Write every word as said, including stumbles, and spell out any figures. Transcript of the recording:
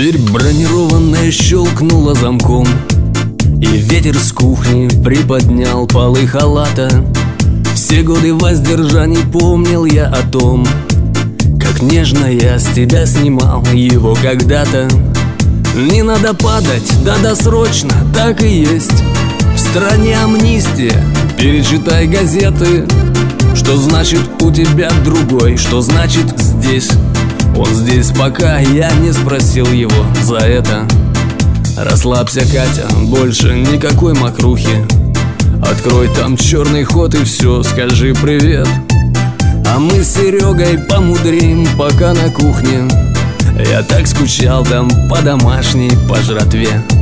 Дверь бронированная щелкнула замком, и ветер с кухни приподнял полы халата. Все годы воздержаний помнил я о том, как нежно я с тебя снимал его когда-то. Не надо падать, да досрочно, так и есть. В стране амнистия, перечитай газеты. Что значит у тебя другой, что значит здесь? Он здесь, пока я не спросил его за это. Расслабься, Катя, больше никакой мокрухи. Открой там черный ход и все, скажи привет. А мы с Серегой помудрим пока на кухне. Я так скучал там по домашней, по жратве.